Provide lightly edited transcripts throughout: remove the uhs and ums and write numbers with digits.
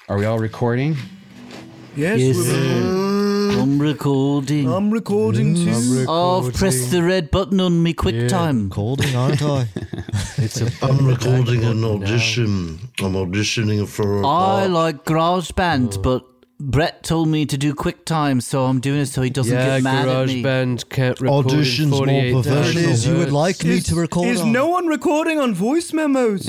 Are we all recording? Yes. I'm recording. I'm recording too. I've pressed the red button on me QuickTime. Recording, aren't I? I'm recording an audition. I'm auditioning for a I part. like GarageBand, but Brett told me to do QuickTime, so I'm doing it so he doesn't get mad at me. GarageBand can't record Audition's in more 48 professional. It is. You would like me to record Is on. no one recording on voice memos?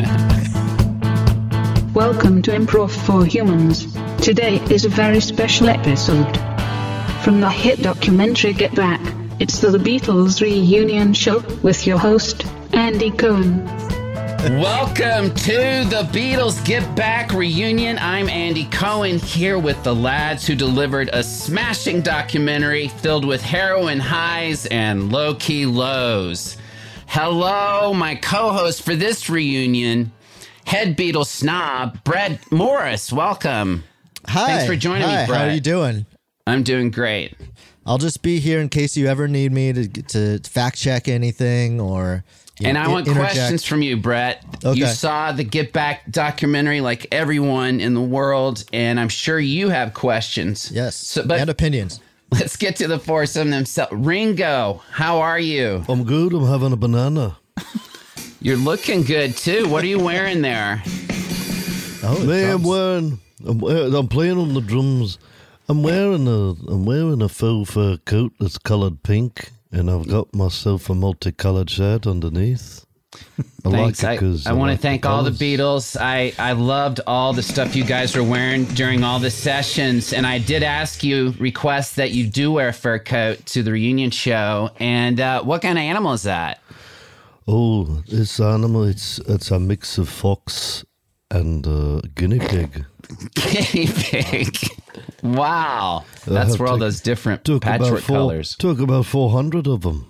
Welcome to Improv for Humans. Today is a very special episode. From the hit documentary Get Back, it's the Beatles reunion show with your host, Andy Cohen. Welcome to the Beatles Get Back reunion. I'm Andy Cohen here with the lads who delivered a smashing documentary filled with heroin highs and low-key lows. Hello, my co-host for this reunion, head Beatles snob, Brett Morris. Welcome. Hi. Thanks for joining me, Brett. How are you doing? I'm doing great. I'll just be here in case you ever need me to fact check anything or. And I want interject. questions from you, Brett. Okay. You saw the Get Back documentary like everyone in the world, and I'm sure you have questions. Yes. But and opinions. let's get to the foursome themselves. Ringo, how are you? I'm good. I'm having a banana. You're looking good, too. What are you wearing there? Oh, Man, I'm playing on the drums. I'm wearing a faux fur coat that's coloured pink, and I've got myself a multicolored shirt underneath. Thanks. Like it 'cause I want to like thank all the colours. Beatles. I loved all the stuff you guys were wearing during all the sessions. And I did ask you, request that you do wear a fur coat to the reunion show. And what kind of animal is that? Oh, this animal, it's a mix of fox and guinea pig. Guinea pig. Wow. That's where all those different patchwork colors. Took about 400 of them.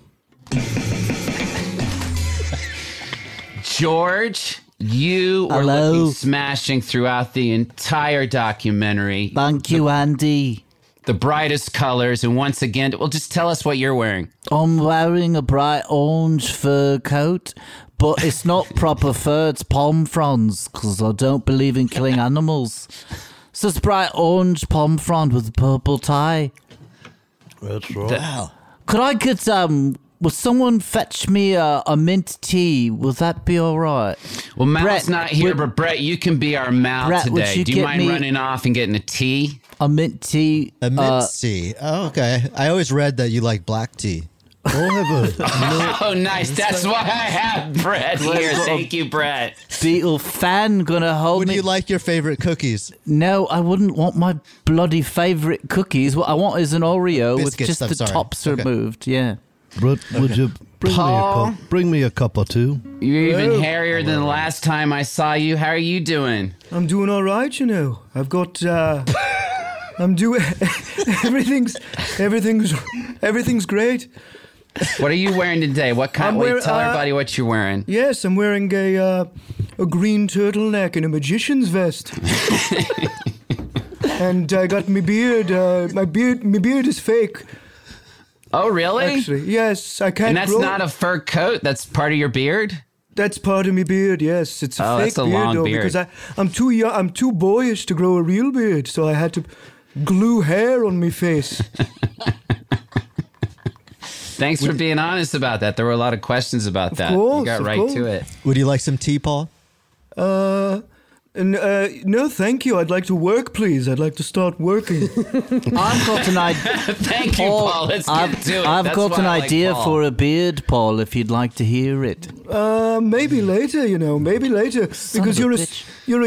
George, you were Hello. looking smashing throughout the entire documentary. Thank you, Andy. The brightest colors. And once again, well, just tell us what you're wearing. I'm wearing a bright orange fur coat, but it's not proper fur, it's palm fronds, because I don't believe in killing animals. So it's bright orange palm frond with a purple tie. That's right. Wow. Could I get, would someone fetch me a mint tea? Would that be all right? Well, Mal's Brett, not here, would- but Brett, you can be our Mal Brett, would today. you Do you get mind me- running off and getting a tea? A mint tea. A mint tea. Oh, okay. I always read that you like black tea. Oh, nice. That's why I have Brett here. Thank you, Brett. Beatle fan gonna hold Would me. you like your favorite cookies? No, I wouldn't want my bloody favourite cookies. What I want is an Oreo with Biscuits, just I'm the sorry. tops Okay. removed. Yeah. Brett, would you Paul? bring me a cup or two? You're even hairier than the last time I saw you. How are you doing? I'm doing all right, you know. I've got. I'm doing. Everything's great. What are you wearing today? What kind? I'm Wait, wearing, tell everybody what you're wearing. Yes, I'm wearing a green turtleneck and a magician's vest. And I got my beard. My beard is fake. Oh, really? Actually, yes, I can't. And that's grow. not a fur coat. That's part of your beard. That's part of my beard. Yes, it's a Oh, fake that's a beard long though, beard. because I'm too young. I'm too boyish to grow a real beard, so I had to glue hair on my face. Thanks for being honest about that. There were a lot of questions about that. course, You got of right course. to it. Would you like some tea, Paul? No, thank you. I'd like to work, please. I'd like to start working. I've got an idea. Thank you, Paul. Let's get to it. I've That's got why an I like idea Paul. for a beard, Paul. If you'd like to hear it. Maybe later, you know. Maybe later, because of a you're bitch. a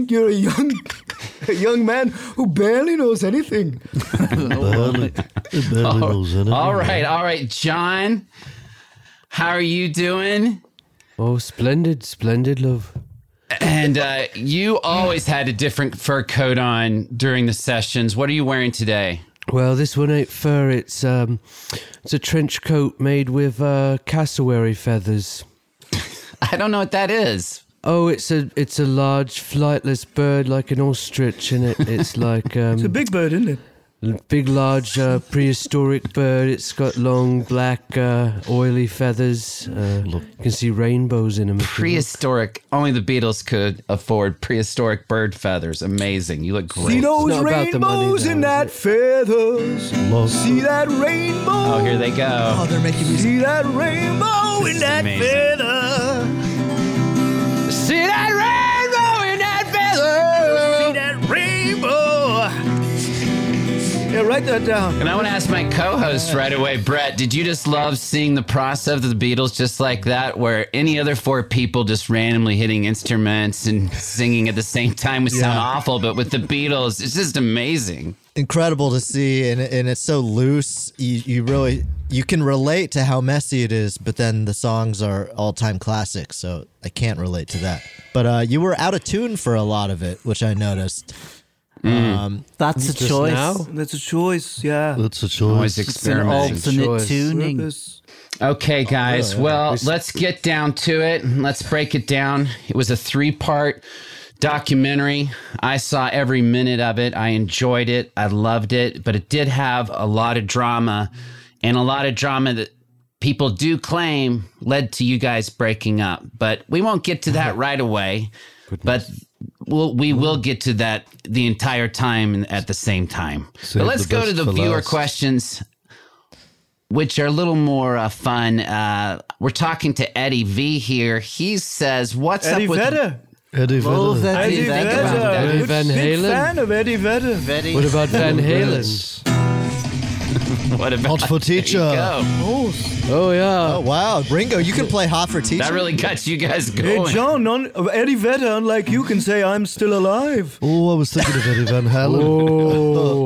young man who barely knows anything. Barely knows anything. All right, John. How are you doing? Oh, splendid, love. And you always had a different fur coat on during the sessions. What are you wearing today? Well, this one ain't fur. It's a trench coat made with cassowary feathers. I don't know what that is. Oh, it's a large flightless bird like an ostrich, and it's like It's a big bird, isn't it? Big, large, prehistoric bird. It's got long, black, oily feathers. You can see rainbows in them. Prehistoric. Only the Beatles could afford prehistoric bird feathers. Amazing. You look great. See those not about the money, rainbows though, in is that it? feathers. See that rainbow. Oh, here they go. Oh, they're making me See that rainbow in that amazing. feather. See that rainbow in that feather. See that rainbow. Yeah, write that down. And I want to ask my co-host right away, Brett, did you just love seeing the process of the Beatles just like that, where any other four people just randomly hitting instruments and singing at the same time would sound awful, but with the Beatles, it's just amazing. incredible to see, and it's so loose. You can relate to how messy it is, but then the songs are all-time classics, so I can't relate to that. But you were out of tune for a lot of it, which I noticed. That's a Just choice. now? That's a choice, yeah. That's a Always choice. It's an experimenting. alternate choice. tuning. Purpose. Okay, guys. Well, let's get down to it. Let's break it down. It was a 3-part documentary. I saw every minute of it. I enjoyed it. I loved it. But it did have a lot of drama, and a lot of drama that people do claim led to you guys breaking up. But we won't get to that right away. But we will get to that the entire time and at the same time. Save But let's the go best to the for viewer last. questions, which are a little more fun. We're talking to Eddie V here. He says, "What's Eddie up with Vedder. Eddie Love Vedder. that. Eddie Eddie Vedder. Vedder. Eddie Good- Van Big Halen? fan of Eddie Vedder. Very What about Van Halen? what about Hot for Teacher. There you go. Oh, yeah. Oh wow, Ringo, you can play Hot for Teacher. That really got you guys Hey, going. John, Eddie Vedder, unlike you, can say, I'm still alive. Oh, I was thinking of Eddie Van Halen. Oh,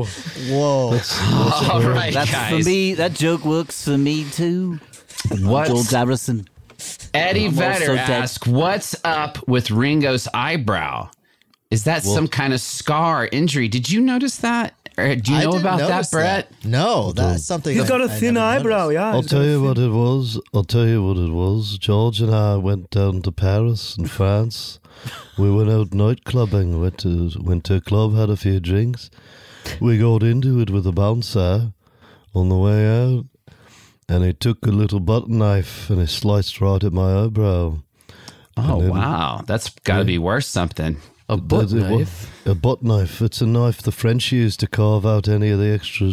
Whoa. All right, That's guys. for me. That joke works for me too. What's George Harrison. Eddie I'm Vedder also dead. asks, "What's up with Ringo's eyebrow? Is that some kind of scar injury? Did you notice that? Or do you I know didn't about that, notice Brett? No, that's something. He's got a I thin never eyebrow, noticed. yeah. I'll he's tell got a you thin- what it was. I'll tell you what it was. George and I went down to Paris in France. We went out night clubbing. Went to a club, had a few drinks. We got into it with a bouncer on the way out, and he took a little butter knife and he sliced right at my eyebrow. Oh, And then- wow. That's got to be worth something. a butt It wa- knife. A butt knife. It's a knife the French use to carve out any of the extra,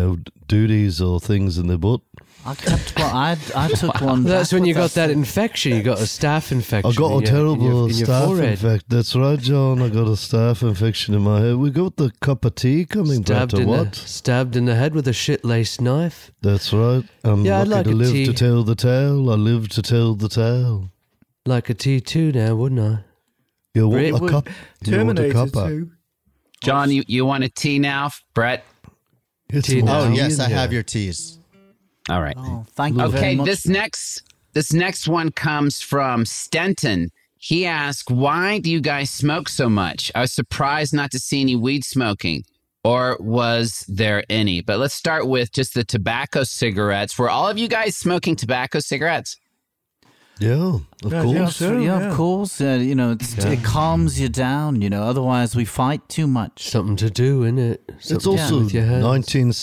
duties or things in the butt. I kept one. I took one. That's back when with you got us. that infection. You got a staph infection. I got in a your- terrible in your staph forehead. infection. That's right, John. I got a staph infection in my head. We got the cup of tea coming back to what? Stabbed in the head with a shit-laced knife. That's right. I'm Yeah, I'd lucky like to a live tea. to tell the tale. I live to tell the tale. Like a tea too now, wouldn't I? You want Great a wood. cup? You want a Terminator, cuppa? too. John, you want a tea now? Brett? It's Tea one. now. Oh Oh, yes, I yeah. have your teas. All right. Oh, thank you very Okay, much. this next one comes from Stenton. He asked, "Why do you guys smoke so much? I was surprised not to see any weed smoking, or was there any?" But let's start with just the tobacco cigarettes. Were all of you guys smoking tobacco cigarettes? Yeah, of Yeah, course. yeah, sure. yeah, yeah. of course. It calms you down. Otherwise we fight too much. Something to do, innit? It's Something also with your hands.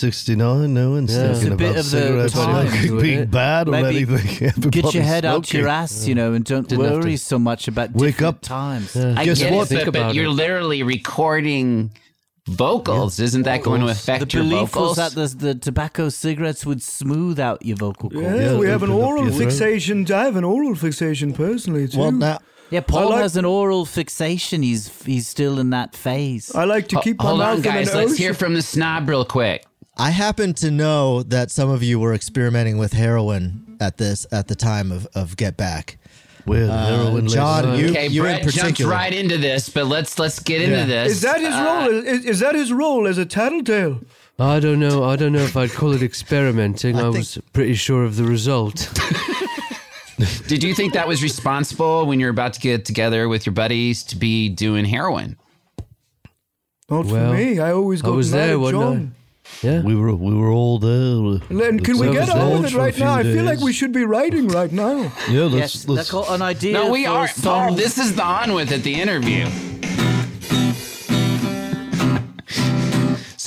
1969 now, and Yeah. It's thinking a bit about of the cigarettes time, like isn't being it? bad or Maybe anything. Get Everybody's your head out your smoking. ass, and don't Didn't have worry to so much about wake different up. times. Yeah. I Guess get what? it, Think but about you're it. literally recording vocals. Isn't that going to The affect your belief vocals? was that the tobacco cigarettes would smooth out your vocal cords. Yeah, Yeah, we have an open up oral your throat. fixation. I have an oral fixation personally, too. Well, now Yeah, Paul like- has an oral fixation. He's still in that phase. I like to keep my Hold mouth on, guys. in an Let's ocean. hear from the snob real quick. I happen to know that some of you were experimenting with heroin at the time of Get Back. Where heroin lives. John, you Okay, you in Brett jumped particular. right into this, but let's get into this. Is that his role? Is that his role as a tattletale? I don't know. I don't know if I'd call it experimenting. I think- was pretty sure of the result. Did you think that was responsible when you're about to get together with your buddies to be doing heroin? Not Well, for me. I always I go was mad there, at wasn't John. Yeah. We were all there. And can we So get was on George with it for a right now? I few feel like days. we should be writing right now. Yeah, Yes, let's that's an idea. No, we for are. a song. Paul, this is the on with it, the interview. So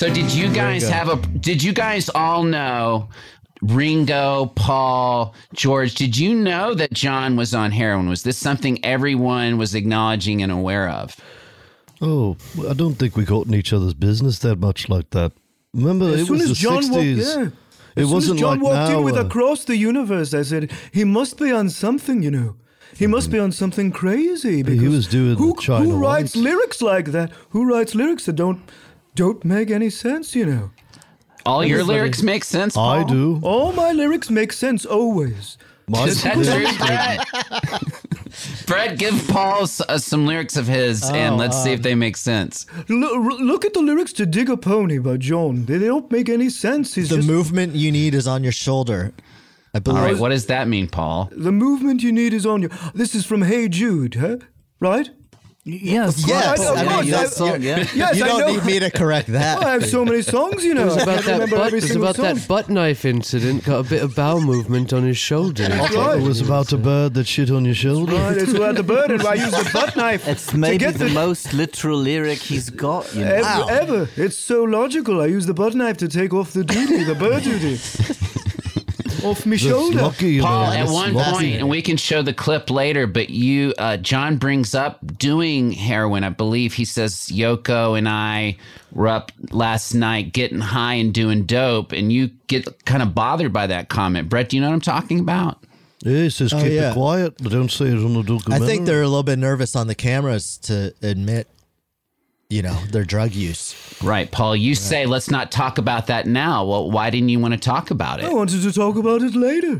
So did you guys did you guys all know, Ringo, Paul, George, did you know that John was on heroin? Was this something everyone was acknowledging and aware of? Oh, I don't think we got in each other's business that much like that. Remember, As it soon was as the John 60s. walked, It as soon wasn't as John like walked now, in with Across the Universe, I said, he must be on something, you know. He must be on something crazy. Because He was doing who, the China who writes White. lyrics like that? Who writes lyrics that don't make any sense, you know? All your lyrics make sense, Paul? I do. All my lyrics make sense always. My Is that true, Brett? Brett, give Paul some lyrics of his, and let's see if they make sense. Look at the lyrics to Dig a Pony by John. They don't make any sense. He's The just, movement you need is on your shoulder. I All believe. right, what does that mean, Paul? the movement you need is on you. This is from Hey Jude, huh? Right? Yes. Yes, I Yeah, mean, your that- song, yeah. Yes, you I don't know. need me to correct that. I have so many songs, you know. It was I about can't that remember butt. every It was single about song. that butt knife incident. Got a bit of bowel movement on his shoulder. I thought it was about a bird that shit on your shoulder. Right, it's about the bird, and I use the butt knife It's to maybe get the most literal lyric he's got, you know. ever. It's so logical. I use the butt knife to take off the duty, the bird duty, off my That's shoulder. lucky, you Paul, know. at That's one lucky. point, and we can show the clip later, but John brings up doing heroin. I believe he says Yoko and I were up last night getting high and doing dope, and you get kind of bothered by that comment. Brett, do you know what I'm talking about? Yeah, he says keep yeah. it quiet, but don't say it on the I documentary. think they're a little bit nervous on the cameras to admit, their drug use. Right, Paul, you say let's not talk about that now. Well, why didn't you want to talk about I it? wanted to talk about it later.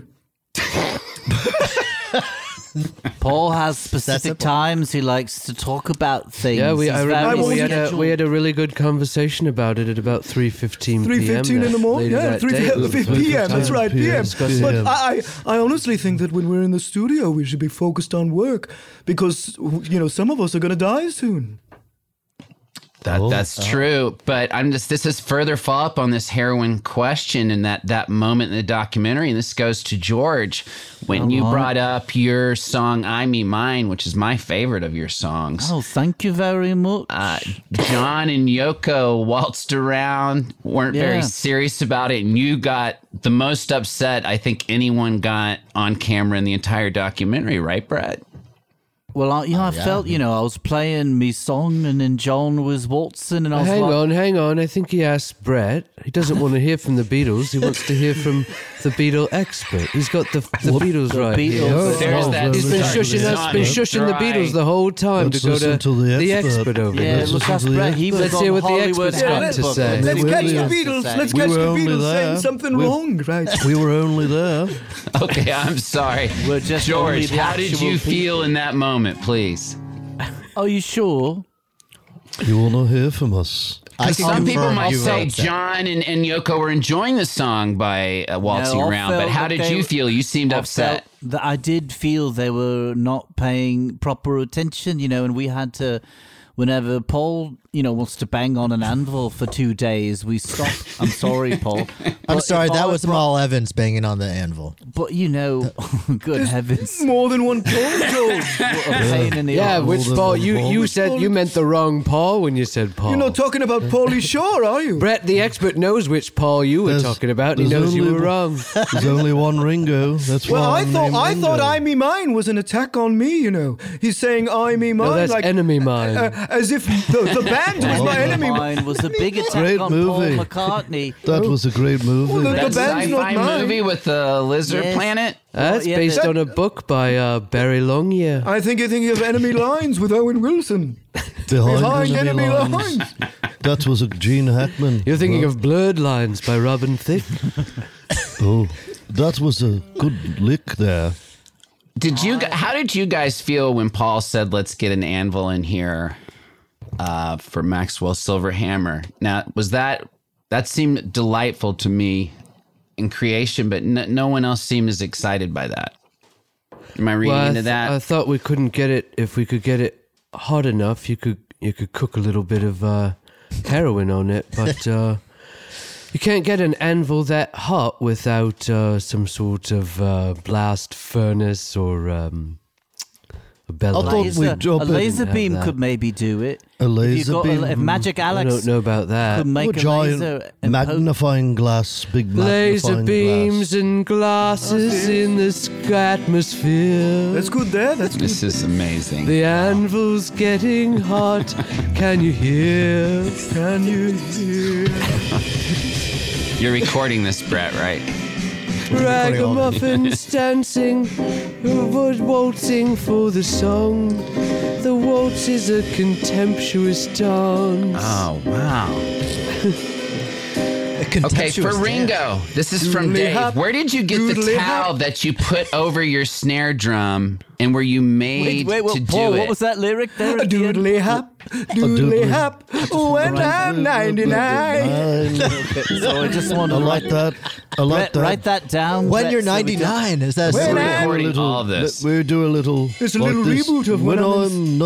Paul has specific simple. times he likes to talk about things. Yeah, He's I very remember we scheduled. had a really good conversation about it at about 3:15 p.m. 3:15 in the morning, later yeah, that 3 day. p.m. That's right, p.m. PM. But I honestly think that when we're in the studio, we should be focused on work because some of us are going to die soon. That's true, but this is further follow up on this heroin question and that moment in the documentary. And this goes to George when you brought up your song "I Me Mine," which is my favorite of your songs. Oh, thank you very much. John and Yoko waltzed around, weren't very Yeah. serious about it, and you got the most upset I think anyone got on camera in the entire documentary, right, Brett? Well, I felt, I was playing me song and then John was waltzing and I was Hang on. I think he asked Brett. He doesn't want to hear from the Beatles. He wants to hear from the Beatle expert. He's got the Beatles right Beatles. here. There's that. He's been shushing the Right. Beatles the whole time Let's to go listen to the the expert. expert over Yeah, there. look, that's Brett. He was Let's on hear what the Hollywood expert's got to Handbook. say. Let's We catch really the have to Beatles. say. Let's We catch were the only Beatles saying there. something wrong, right? We were only there. Okay, I'm sorry. We're just only George, the how did actual you people. feel in that moment, please? Are you sure? You will not hear from us. I can Some people confirm might you were say upset. John and Yoko were enjoying the song by waltzing No, I around, but felt how that did they- you feel? You seemed I upset. felt that I did feel they were not paying proper attention, and we had to, whenever Paul, wants to bang on an anvil for 2 days, we stop. I'm sorry, Paul. I'm But sorry, if I that had was brought- Mal Evans banging on the anvil. But good heavens, More than one Paul, George. what a pain in the Yeah, arse. which than Paul? one You Paul. said you meant the wrong Paul when you said Paul. You're not talking about Paulie Shore, are you? Brett, the expert, knows which Paul you were There's- talking about, and he there's knows you only were one- wrong. There's only one Ringo. That's Well, why I I'm thought named Ringo. I Me Mine was an attack on me, He's saying I Me Mine No, that's like enemy mine. as if the band was my enemy. Mine was a big attack Great on movie. Paul McCartney. That was a great movie. Well, the That band's not sci-fi mine. movie with the lizard Yes. planet? That's yeah, based that- on a book by Barry Longyear. I think you're thinking of Enemy Lines with Owen Wilson. Behind enemy lines. That was a Gene Hackman. You're thinking of Blurred Lines by Robin Thicke. Oh, that was a good lick there. How did you guys feel when Paul said, "Let's get an anvil in here for Maxwell Silver Hammer"? Now, was that seemed delightful to me in creation, but no one else seemed as excited by that. Am I reading into that? I thought we couldn't get it. If we could get it hot enough, you could cook a little bit of heroin on it, but you can't get an anvil that hot without some sort of blast furnace or bellow. I thought we'd drop a it. laser Have beam that. could maybe do it. A laser beam. If Magic I Alex don't know about that. could make a a giant laser and magnifying glass, big Laser magnifying beams glass. and glasses in the atmosphere. That's good there. That's good. This is amazing. The anvil's getting hot. Can you hear? Can you hear? You're recording this, Brett, right? Ragamuffins dancing, waltzing for the song. The waltz is a contemptuous dance. Oh, wow. A Okay, contemptuous for Ringo, this is from Doodly Dave. hop, Where did you get the doodly towel hop. that you put over your snare drum and were you made Wait, to Paul, do it? what was that lyric there? at the end? Doodly hop, doodly hop. When I'm 99. So I just want I to like that. I like that. write that down. When Brett, you're so we don't- 99, is that When We're I'm- recording all of this. We do a little. It's a like little this. reboot of when when I'm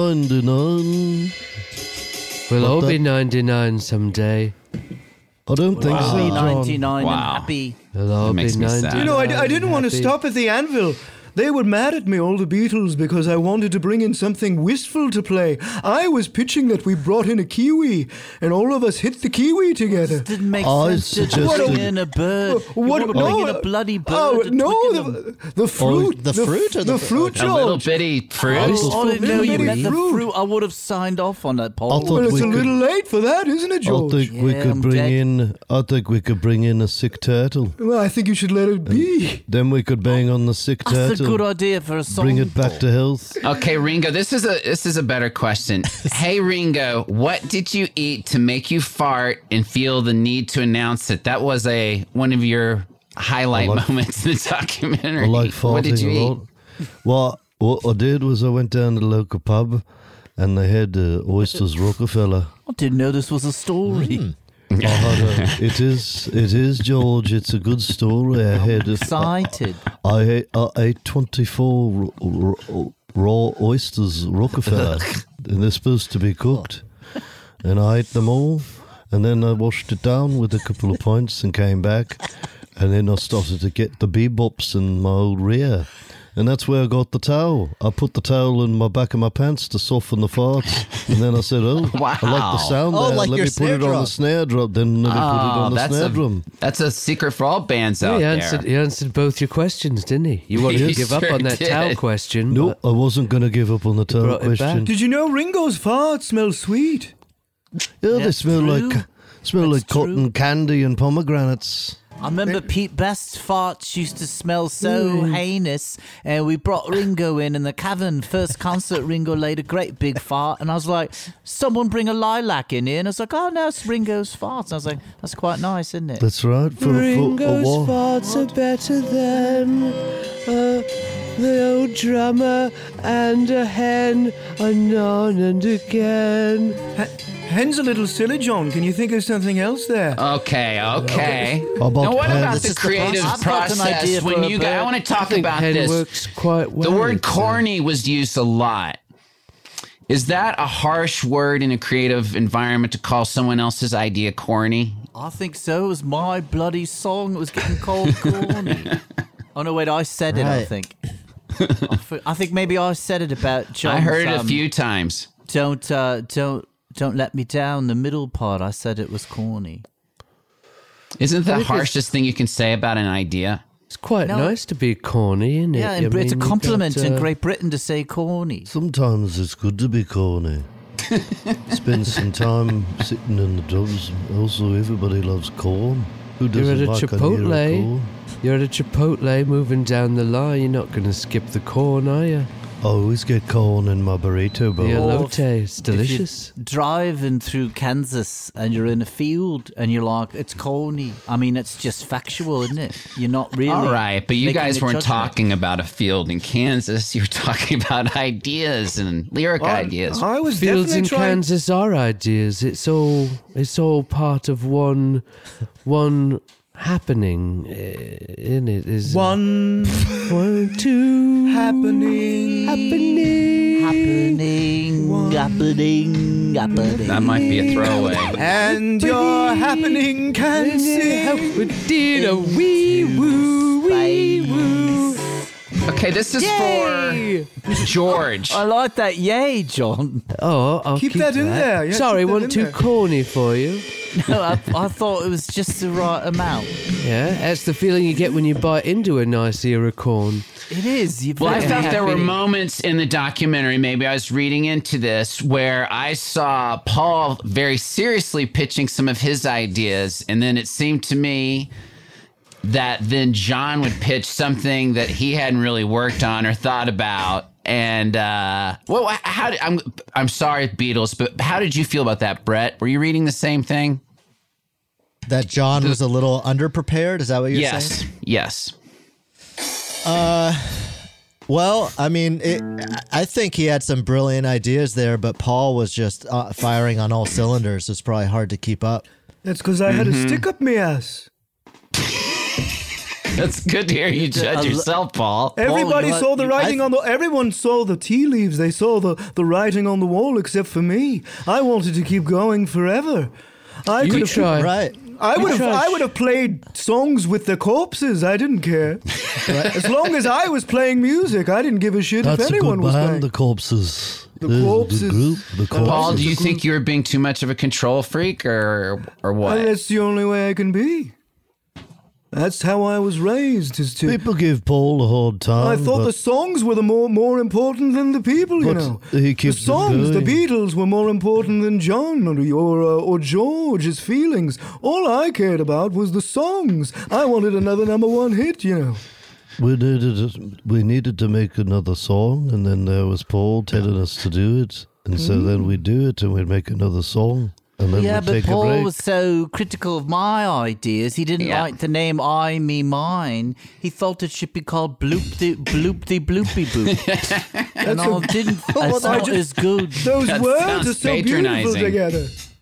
99. We'll all that- be 99 someday. I don't think I'll so, be John. 99 Wow. and happy. We'll all That be makes me 99. sad. You know, I didn't want to happy. stop at the anvil. They were mad at me, all the Beatles, because I wanted to bring in something wistful to play. I was pitching that we brought in a kiwi, and all of us hit the kiwi together. Didn't make I sense to suggested- bring in a bird. You want to bring in a bloody bird? Oh, and no, Twickenham. the fruit. the fruit or the- fruit, A little George. bitty fruit. Oh, I didn't know you Little meant the fruit. fruit. I would have signed off on that, Paul. I thought Well, it's we a could- little late for that, isn't it, I George? think we Yeah, could I'm bring dead. in. I think we could bring in a sick turtle. Well, I think you should let it be. Then we could bang on the sick That's a good turtle. idea for a song. Bring it back to health. Okay, Ringo, this is a better question. Hey, Ringo, what did you eat to make you fart and feel the need to announce it? That was one of your highlight moments in the documentary. I like What did you farting a eat? lot. Well, what I did was I went down to the local pub, and they had oysters Rockefeller. I didn't know this was a story. I had it is George. It's a good story. I had Excited. I ate 24 raw oysters Rockefeller, and they're supposed to be cooked. And I ate them all, and then I washed it down with a couple of pints and came back, and then I started to get the bebops in my old rear. And that's where I got the towel. I put the towel in my back of my pants to soften the farts. And then I said, I like the sound Oh, there. like Let your me put snare it on drum. the snare drum. Then let me put it on the snare drum. That's a secret for all bands out He there. answered both your questions, didn't he? You wanted He to give up sure on that did. towel question. No, but I wasn't going to give up on the towel brought it back. question. Did you know Ringo's farts smell sweet? Yeah, they That's smell true. like That's cotton candy and pomegranates. I remember Pete Best's farts used to smell so heinous, and we brought Ringo in the cavern. First concert, Ringo laid a great big fart, and I was like, someone bring a lilac in here. And I was like, oh, no, it's Ringo's farts. And I was like, that's quite nice, isn't it? That's right. For Ringo's a what? farts are better than the old drummer and a hen, anon and again. Hen's a little silly, John. Can you think of something else there? Okay. How about Now, what hen? about This the is the creative I've got an process idea for when a you guys? I bird. want to talk I think about hen this. works quite well. The word so- corny was used a lot. Is that a harsh word in a creative environment to call someone else's idea corny? I think so. It was my bloody song. It was getting called corny. Oh, no, wait, I said it, I Right. think. I think maybe I said it about John. I heard it a few times. Don't let me down. The middle part, I said it was corny. Isn't the harshest thing you can say about an idea? It's quite No. nice to be corny, isn't it? Yeah, I it's a mean, you compliment got, in Great Britain to say corny. Sometimes it's good to be corny. Spend some time sitting in the doves. Also, everybody loves corn. Who You're doesn't at a like an ear of Chipotle. corn? You're at a Chipotle moving down the line. You're not going to skip the corn, are you? I always get corn in my burrito bowl. The Or elote, it's delicious. If you're driving through Kansas and you're in a field and you're like, it's corny. I mean, it's just factual, isn't it? You're not really. All right, but you making guys a weren't judgment. talking about a field in Kansas. You were talking about ideas and lyric ideas. I was Fields in definitely trying. Kansas are ideas. It's all part of one happening. In it is One two happening. Happening. That might be a throwaway. And your happening can sing. did a wee woo wee woo. Okay, this is Yay! for George. I like that. Yay, John. Oh, I'll Keep that in there. Yeah, Sorry, keep that wasn't in too there. corny for you. No, I thought it was just the right amount. Yeah, that's the feeling you get when you bite into a nice ear of corn. It is. Well, I thought there were happy. moments in the documentary, maybe I was reading into this, where I saw Paul very seriously pitching some of his ideas. And then it seemed to me that then John would pitch something that he hadn't really worked on or thought about. And, I'm sorry, Beatles, but how did you feel about that, Brett? Were you reading the same thing? That John was a little underprepared. Is that what you're saying? Yes. Well, I mean, I think he had some brilliant ideas there, but Paul was just firing on all cylinders. It's probably hard to keep up. That's because I had a stick up my ass. That's good to hear you judge yourself, Paul. Everybody you- saw the you- writing on the. Everyone saw the tea leaves. They saw the writing on the wall, except for me. I wanted to keep going forever. I You could have try. Right. I would have. tried. I would have played songs with their corpses. I didn't care. As long as I was playing music, I didn't give a shit That's if a anyone good was band, playing. the Corpses. The Corpses. The group, the Corpses. Paul, do you Corpses. think you were being too much of a control freak or Well, what? that's the only way I can be. That's how I was raised. Is to. People give Paul a hard time. I thought but the songs were the more important than the people, you But know. he keeps the it songs, the going. Beatles were more important than John or George's feelings. All I cared about was the songs. I wanted another #1 hit, you know. we needed to make another song, and then there was Paul telling us to do it, and so then we'd do it, and we'd make another song, and then Yeah, we'd but take a Paul break. was so critical of my ideas. He didn't Yeah. like the name I, Me, Mine. He thought it should be called Bloopty Bloopty Bloopy Boop. And I didn't. That's I not just- as good. Those That words sounds are so beautiful patronizing. together.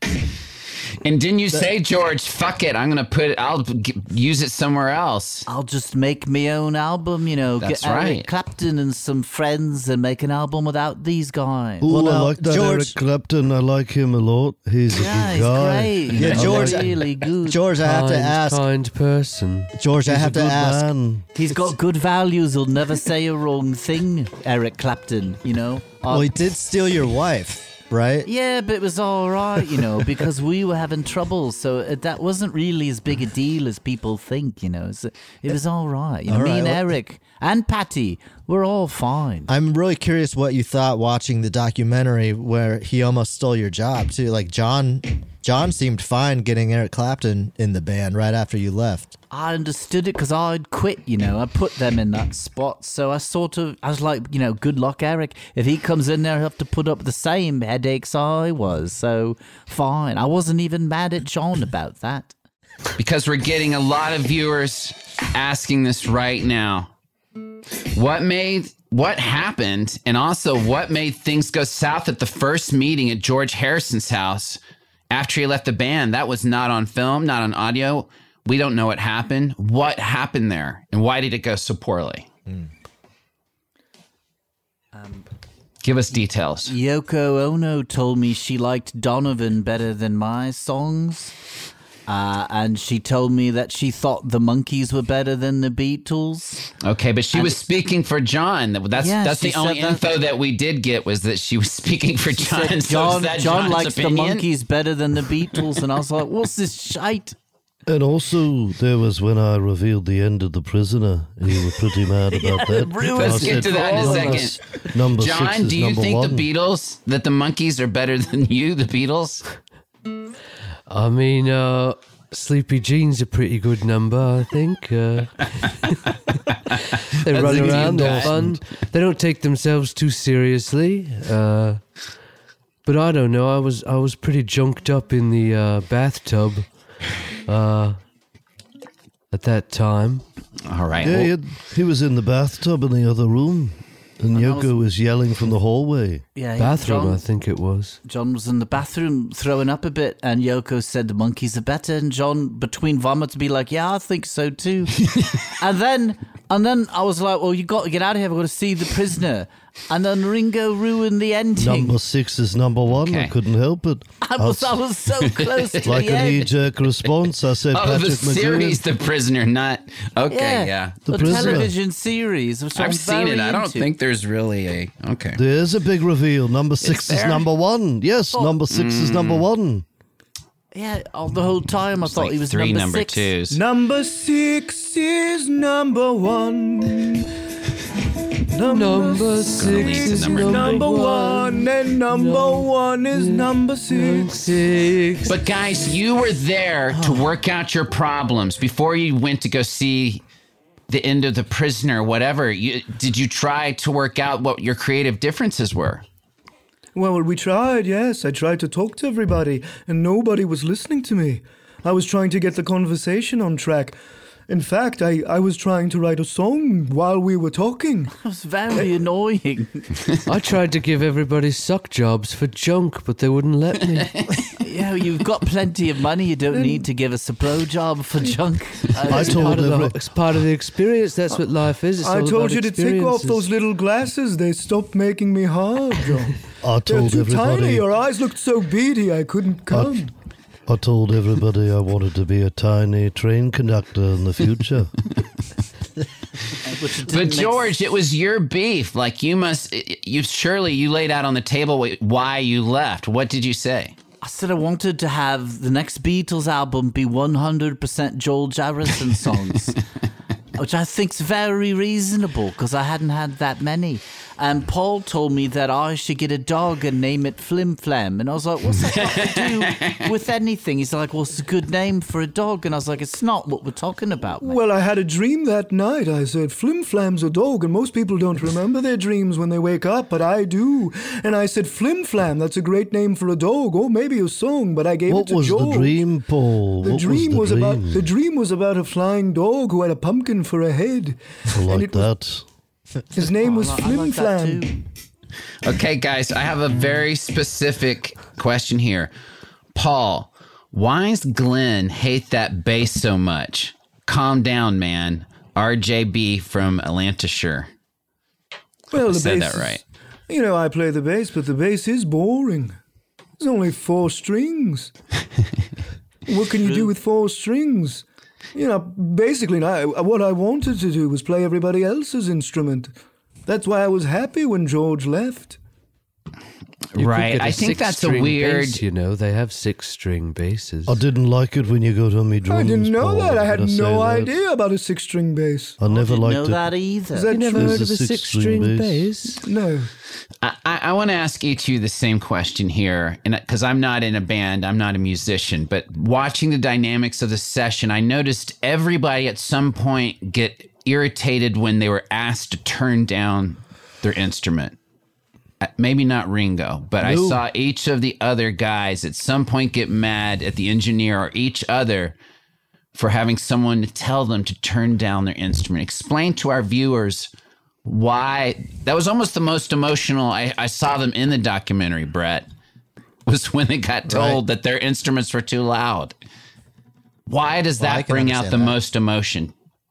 And didn't you say, George, fuck it, I'll use it somewhere else. I'll just make my own album, you know, That's get Eric right. Clapton and some friends and make an album without these guys. Ooh, Well, I now, like that George- Eric Clapton. I like him a lot. He's a Yeah, good he's guy. great. Yeah, He's George- really good. George, I have to ask. Kind person. George, I He's have a to good ask. man. He's got good values. He'll never say a wrong thing, Eric Clapton, you know. Well, he did steal your wife, right? Yeah, but it was all right, you know, because we were having trouble. So that wasn't really as big a deal as people think, you know. So it was all right. You know, All me right, and well- Eric and Patty, we're all fine. I'm really curious what you thought watching the documentary where he almost stole your job too. Like John seemed fine getting Eric Clapton in the band right after you left. I understood it because I'd quit, you know. I put them in that spot. So I was like, you know, good luck, Eric. If he comes in there, he'll have to put up the same headaches I was. So fine. I wasn't even mad at John about that. Because we're getting a lot of viewers asking this right now. What happened, and also what made things go south at the first meeting at George Harrison's house after he left the band? That was not on film, not on audio. We don't know what happened. What happened there, and why did it go so poorly? Give us details. Yoko Ono told me she liked Donovan better than my songs. And she told me that she thought the Monkees were better than the Beatles. Okay, but she was speaking for John. That's Yeah, that's she the only said that. info that we did get was that she was speaking for John. Said So John, is that John John's likes opinion? the Monkees better than the Beatles. And I was like, what's this shite? And also, there was when I revealed the end of The Prisoner. You were pretty mad about that. Let's I get to that in a number- second. Number John, 6 is do you number think 1. the Beatles, that the Monkees are better than you, the Beatles? I mean, Sleepy Jean's a pretty good number, I think. They That's run a around, deep they're cut. fun. They don't take themselves too seriously. But I don't know. I was pretty junked up in the bathtub at that time. All right. Yeah, well, he was in the bathtub in the other room, and that Yoko was yelling from the hallway. Yeah, Bathroom, I think it was. John was in the bathroom throwing up a bit, and Yoko said the Monkees are better, and John, between vomits, be like, "Yeah, I think so too." and then I was like, "Well, you got to get out of here. We've got to see The Prisoner." And then Ringo ruined the ending. Number 6 is number 1. I Okay. couldn't help it. I was so close to Like the a end. knee-jerk response, I said Oh, Patrick the series, McGowan. The Prisoner, not okay. Yeah, The Prisoner. television series, which I'm I've seen it. very I don't into. think there's really a okay. There's a big reveal. Number 6 is there? number 1. Yes, number 6 is number 1. Yeah, the whole time I thought Like he was three number number 6. twos. Number 6 is number 1. Number 6 lead to is number Number 1 and number 1 is number 6. 6. But guys, you were there to work out your problems before you went to go see the end of The Prisoner, whatever. Did you try to work out what your creative differences were? Well, we tried, yes. I tried to talk to everybody, and nobody was listening to me. I was trying to get the conversation on track. In fact, I was trying to write a song while we were talking. It was very annoying. I tried to give everybody suck jobs for junk, but they wouldn't let me. Yeah, you've got plenty of money. You don't need to give us a blowjob for junk. I It's told part, of every, it's part of the experience. That's what life is. It's I all told about you to take off experiences. those little glasses. They stopped making me hard, John. I They're told too tiny. everybody. Your eyes looked so beady I couldn't come. I told everybody I wanted to be a tiny train conductor in the future. But George, it was your beef. Like you laid out on the table why you left. What did you say? I said I wanted to have the next Beatles album be 100% George Harrison songs, which I think's very reasonable because I hadn't had that many. And Paul told me that I should get a dog and name it Flim Flam. And I was like, what's that got to do with anything? He's like, well, it's a good name for a dog. And I was like, it's not what we're talking about, mate. Well, I had a dream that night. I said, Flim Flam's a dog, and most people don't remember their dreams when they wake up, but I do. And I said, Flim Flam, that's a great name for a dog, or maybe a song, but I gave What it to was George. the dream, Paul? The What dream was was the about dream? the dream was about a flying dog who had a pumpkin for a head. I and like it was, that. his name was I Flim like that Flam. too. Okay, guys, I have a very specific question here. Paul, why does Glenn hate that bass so much? Calm down, man. RJB from Atlantischer. Well, the said bass that right. You know, I play the bass, but the bass is boring. There's only 4 strings. What can you do with 4 strings? You know, basically, what I wanted to do was play everybody else's instrument. That's why I was happy when George left. You could Right. get I think that's a six-string weird. bass, you know, they have 6-string basses. I didn't like it when you got on me drums. I didn't know Paul. that. I had Did say no that? idea about a 6-string bass. I never Didn't liked know it. that either. Is that You never true? heard of a There's a 6-string six-string bass? No. I want to ask each of you the same question here, and because I'm not in a band, I'm not a musician, but watching the dynamics of the session, I noticed everybody at some point get irritated when they were asked to turn down their instrument. Maybe not Ringo, but I saw each of the other guys at some point get mad at the engineer or each other for having someone to tell them to turn down their instrument. Explain to our viewers why. That was almost the most emotional I saw them in the documentary, Brett, was when they got told that their instruments were too loud. Why does Well, I that can bring out understand the that. most emotion?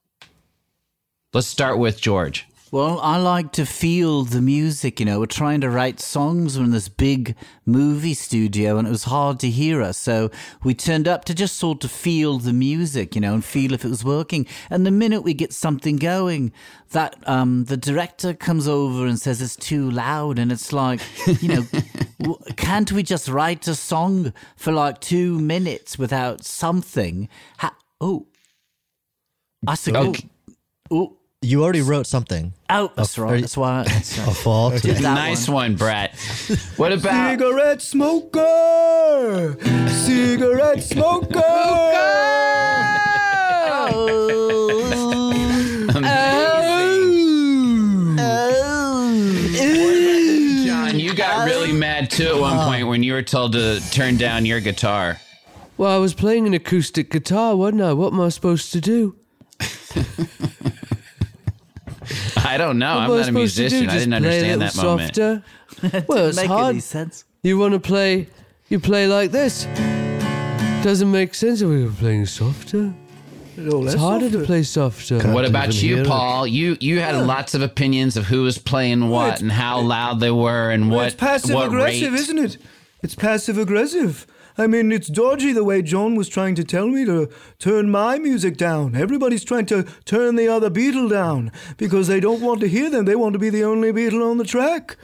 Let's start with George. Well, I like to feel the music, you know. We're trying to write songs in this big movie studio and it was hard to hear us. So we turned up to just sort of feel the music, you know, and feel if it was working. And the minute we get something going, that the director comes over and says it's too loud. And it's like, you know, can't we just write a song for like 2 minutes without something? I said, Okay. oh. You already wrote something. Oh, that's right. That's why. That's I fought. That Nice one, Brett. What about Cigarette smoker! Cigarette smoker! John? You got really mad too at one point when you were told to turn down your guitar. Well, I was playing an acoustic guitar, wasn't I? What am I supposed to do? I don't know. I'm What am I not a supposed to do? musician. I Just didn't play a understand little that moment. softer? Well, it's make hard. any sense. You want to play, you play like this. Doesn't make sense if we were playing softer. It's harder to play softer. Can't What about even you, hear it. Paul? You had lots of opinions of who was playing what and how loud they were and Well, what it's passive what aggressive, rate. isn't it? It's passive aggressive. I mean, it's dodgy the way John was trying to tell me to turn my music down. Everybody's trying to turn the other Beatle down because they don't want to hear them. They want to be the only Beatle on the track.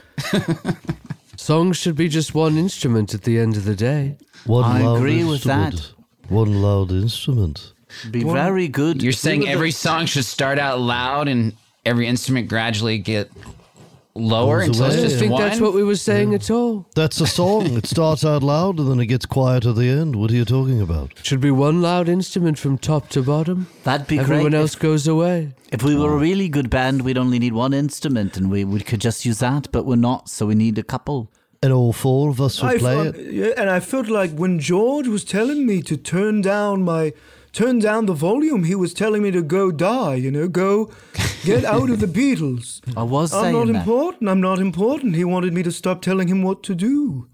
Songs should be just one instrument at the end of the day. One I loud agree with that. instrument. One loud instrument. Be very good. You're saying every song should start out loud and every instrument gradually get lower Goes until it's away. I just think one? that's what we were saying at all. That's a song. It starts out loud and then it gets quiet at the end. What are you talking about? Should be one loud instrument from top to bottom. That'd be Everyone great. else goes away. If we were a really good band, we'd only need one instrument and we could just use that, but we're not, so we need a couple. And all four of us would play felt- it. yeah, and I felt like when George was telling me to turn down the volume, he was telling me to go die, go get out of the Beatles. I was I'm saying not that. important. I'm not important. He wanted me to stop telling him what to do.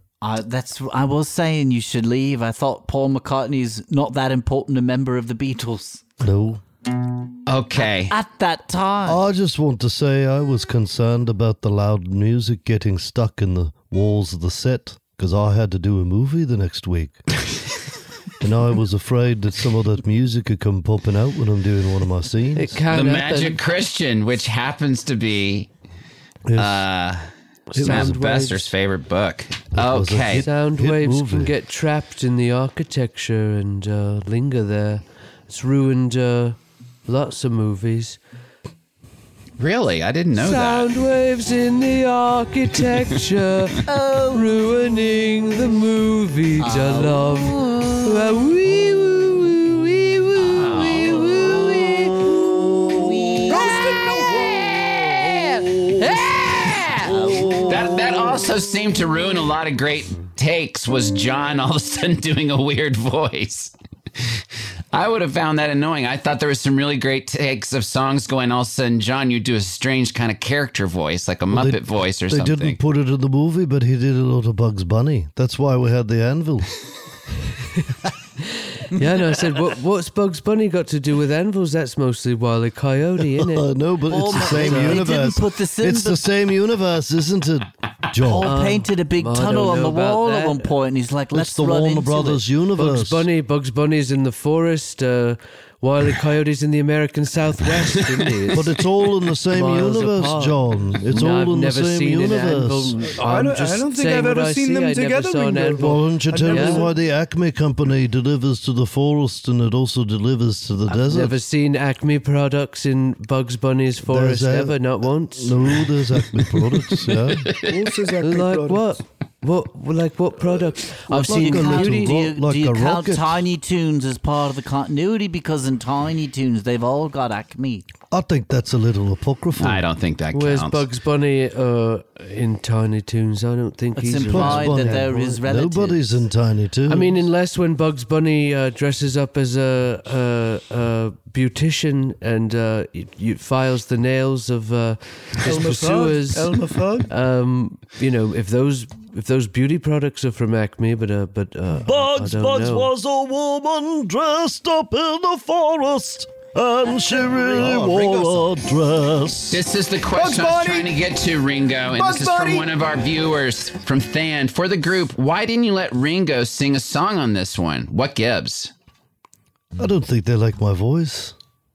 I was saying you should leave. I thought Paul McCartney's not that important a member of the Beatles No. Okay. at that time. I just want to say I was concerned about the loud music getting stuck in the walls of the set because I had to do a movie the next week. And I was afraid that some of that music could come popping out when I'm doing one of my scenes. It can The happen. Magic Christian, which happens to be Yes. Matt Sound Besser's waves. favorite book. was a Okay. hit. Sound waves movie. can get trapped in the architecture and linger there. It's ruined lots of movies. Really? I didn't know Sound that. waves in the architecture, ruining the movies I love. Wee, woo, woo, wee, woo, wee, woo, wee. That also seemed to ruin a lot of great takes was John all of a sudden doing a weird voice. I would have found that annoying. I thought there was some really great takes of songs going. All of a sudden, John, you do a strange kind of character voice, like a Muppet voice or They something. didn't put it in the movie, but he did a lot of Bugs Bunny. That's why we had the anvil. Yeah, no, I said, what's Bugs Bunny got to do with anvils? That's mostly Wile E. Coyote, isn't it? No, but it's the same They universe. didn't put this in, It's but- the same universe, isn't it, John? Paul painted a big I tunnel don't on know the about wall at that. one point, and he's like, "Let's It's the run Warner into Brothers it." universe. Bugs Bunny's in the forest. Wile E. Coyote's in the American Southwest, isn't he? But it's all in the same miles universe, apart. John. It's No, all I've in the never same seen an universe. anvil. I I'm don't just think saying I've what ever I seen see. them I never together, saw an Ringo. anvil. Why don't you tell me never- why the Acme Company delivers to the forest and it also delivers to the desert? Never seen Acme products in Bugs Bunny's forest There's a- ever, not once. No, there's Acme products, yeah. Also, Zachary Like products. what products? I've Like seen a little Beauty. Do you, like do you a count rocket. Tiny Toons as part of the continuity? Because in Tiny Toons, they've all got Acme. I think that's a little apocryphal. I don't think that Where's counts. Bugs Bunny in Tiny Toons? I don't think It's he's implied around. that they're his relatives. Nobody's in Tiny Toons. I mean, unless when Bugs Bunny dresses up as a beautician and you files the nails of his pursuers. Elmer Fudd. If those beauty products are from Acme, but I Bugs don't know. was a woman dressed up in the forest, and she really wore a dress. This is the question I was Bunny! trying to get to, Ringo, and Bugs this is from Bunny! one of our viewers, from Than. For the group, why didn't you let Ringo sing a song on this one? What gives? I don't think they like my voice.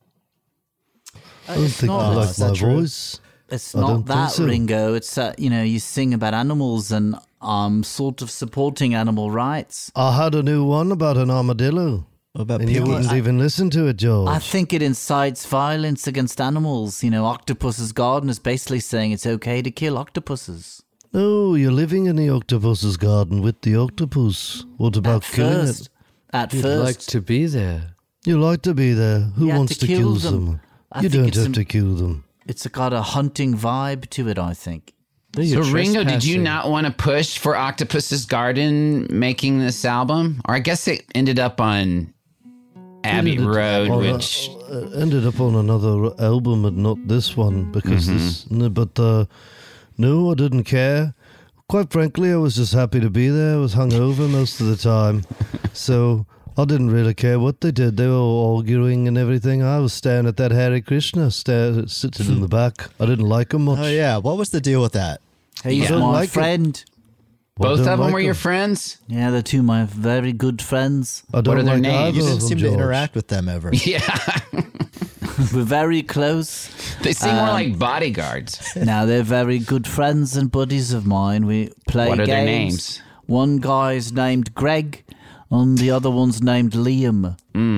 I don't think not- they like is that my true? voice. It's I don't not think that, so. Ringo. It's you sing about animals and sort of supporting animal rights. I had a new one about an armadillo, What about and you piggies? wouldn't even listen to it, George. I think it incites violence against animals. Octopus's Garden is basically saying it's okay to kill octopuses. No, you're living in the octopus's garden with the octopus. What about killing it? At You'd first, like to be there. You like to be there. Who You have wants to to kill kill them. them? I You think don't it's have im- to kill them. it's got a hunting vibe to it, I think. No, So, you're Ringo, did you trespassing. not want to push for Octopus's Garden making this album? Or I guess it ended up on Abbey Road, on which... ended up on another album and not this one because this. But no, I didn't care. Quite frankly, I was just happy to be there. I was hungover most of the time, so I didn't really care what they did. They were all arguing and everything. I was staring at that Hare Krishna sitting in the back. I didn't like him much. Oh yeah, what was the deal with that? He's don't my like it. friend. Both of them like were your him. friends? Yeah, they're two of my very good friends. I don't What are their like names? either You of didn't them, seem George. to interact with them ever. Yeah. We're very close. They seem more like bodyguards. Now they're very good friends and buddies of mine. We play What are games. their names? One guy's named Greg, and the other one's named Liam.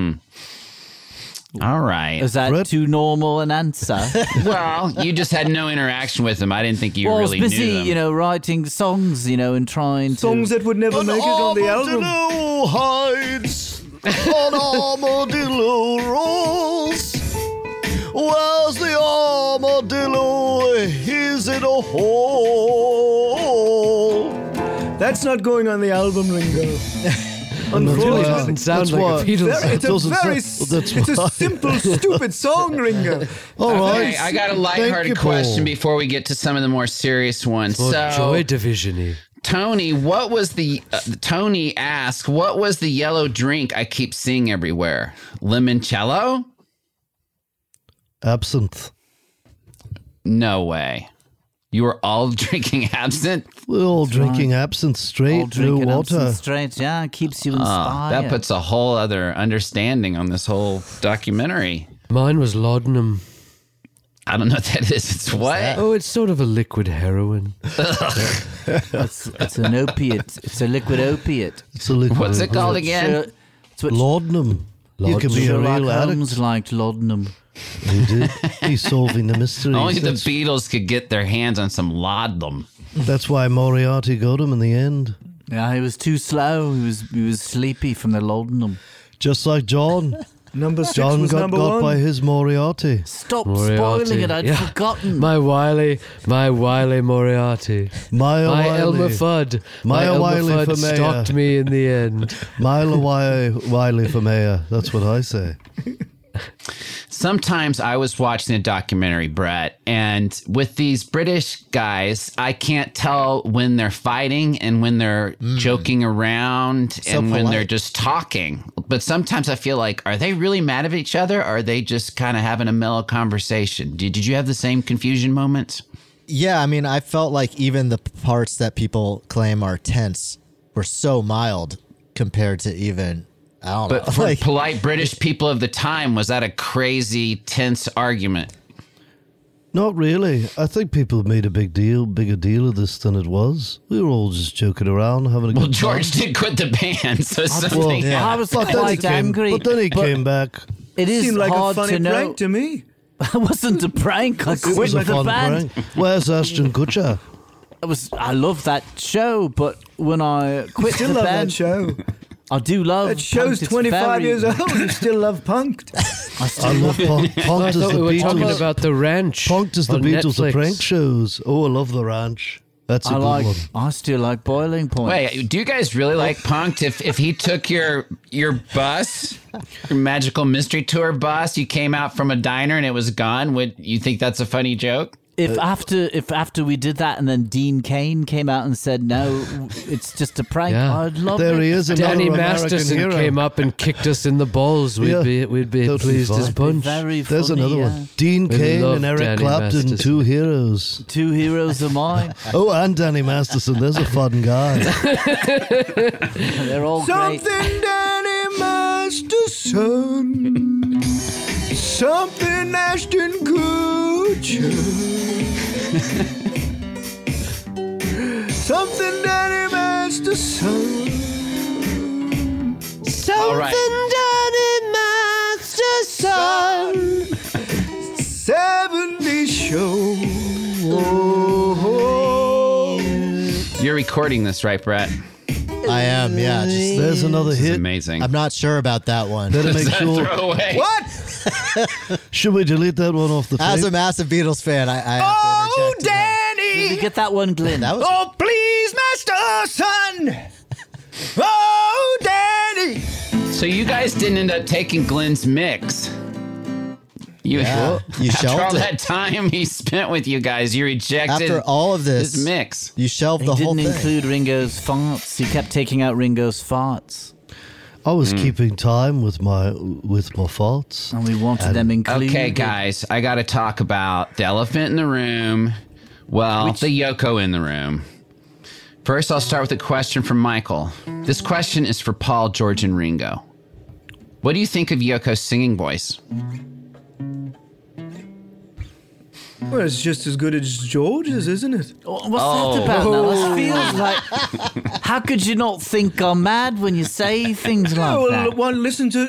All right. Is that Brett? too normal an answer? Well, you just had no interaction with them. I didn't think you Well, I really was knew busy, them. writing songs, and trying Songs to. that would never make it on the album. Armadillo hides, an armadillo rolls. Where's the armadillo? Is it a hole? That's not going on the album, Ringo. Unfortunately. Doesn't sound That's like why- a Beatles. It's a doesn't very, sound- that's it's a why. simple, stupid song, Ringo. All right. Okay, I got a Thank lighthearted you, Paul. question before we get to some of the more serious ones. For So, Joy Division-y. Tony, what was Tony asked, what was the yellow drink I keep seeing everywhere? Limoncello? Absinthe. No way. You were all drinking absinthe? We're all drinking absinthe All straight, no drinking water. absinthe straight, yeah, it keeps you inspired. That puts a whole other understanding on this whole documentary. Mine was laudanum. I don't know what that is. It's what? Oh, it's sort of a liquid heroin. It's an opiate. It's a liquid opiate. It's a liquid. What's it called again? It's what Laudanum. You can be a Sherlock real Holmes addict. liked laudanum. He did. He's solving the mysteries. Only the That's, Beatles could get their hands on some laudanum. that's why Moriarty got him in the end. Yeah, he was too slow. He was sleepy from the laudanum. Just like John. Number 6 John was got number got 1. by his Moriarty. Stop Moriarty. spoiling it. I'd Yeah. forgotten. My Wiley Moriarty. Maya My Wiley. Elmer Fudd. Maya My Wiley Elmer for Fudd mayor. stalked me in the end. Mila Wiley for mayor. That's what I say. Sometimes I was watching a documentary, Brett, and with these British guys, I can't tell when they're fighting and when they're joking around So and when polite. they're just talking. But sometimes I feel like, are they really mad at each other? Or are they just kind of having a mellow conversation? Did you have the same confusion moments? Yeah, I mean, I felt like even the parts that people claim are tense were so mild compared to even, I don't But know. for like, polite British people of the time, was that a crazy, tense argument? Not really. I think people made a bigger deal of this than it was. We were all just joking around, having a good Well, George did quit the band, so something. yeah. I was But then he quite came, angry. but then he came back. It is Seemed like a hard funny to know. prank to me. It wasn't a prank. I It quit was a the fun band. prank. Where's Ashton Kutcher? I love that show, but when I quit Still the love band, that show. I do love That show's Punk'd. It's 25 very- years old. You still love Punk'd. I still I love Punk. I Punked is thought the we were talking Beatles. about the ranch. Punked is the on Beatles Netflix. of prank shows. Oh, I love the ranch. That's a I good like. one. I still like Boiling Point. Wait, do you guys really like Punk'd? If he took your bus, your magical mystery tour bus, you came out from a diner and it was gone, would you think that's a funny joke? If after we did that and then Dean Kane came out and said no, it's just a prank, Yeah. I'd love There it. he is, another Danny American Masterson hero. came up and kicked us in the balls. Yeah. We'd be Totally pleased as fine. punch. Very There's funny, another yeah. one. Dean We Kane love and Eric Danny Clapton, Masterson. two heroes. Two heroes of mine. Oh, and Danny Masterson. There's a fun guy. They're all great. Something Danny Masterson. Something Ashton Kutcher. Something Danny Masterson. All right. Danny Masterson. 70 show. You're recording this, right, Brett? I am, yeah. Just, There's another This is hit. amazing. I'm not sure about that one. Better make sure. Throw away. What? Should we delete that one off the As a tape? massive Beatles fan, I have Oh, to interject. in that. Did you Danny. get that one, Glenn? That was Oh, please, Masterson. Oh, Danny. So you guys didn't end up taking Glenn's mix. You, Yeah. You after shelved all it. that time he spent with you guys, you rejected after all of his this. mix. You shelved He the whole didn't thing. include Ringo's farts. He kept taking out Ringo's farts. I was keeping time with my farts. And we wanted them included. Okay, guys, I got to talk about the elephant in the room. Well, the Yoko in the room. First, I'll start with a question from Michael. This question is for Paul, George, and Ringo. What do you think of Yoko's singing voice? Well, it's just as good as George's, isn't it? What's that about now? This feels like... How could you not think I'm mad when you say things like Well, that? one, listen to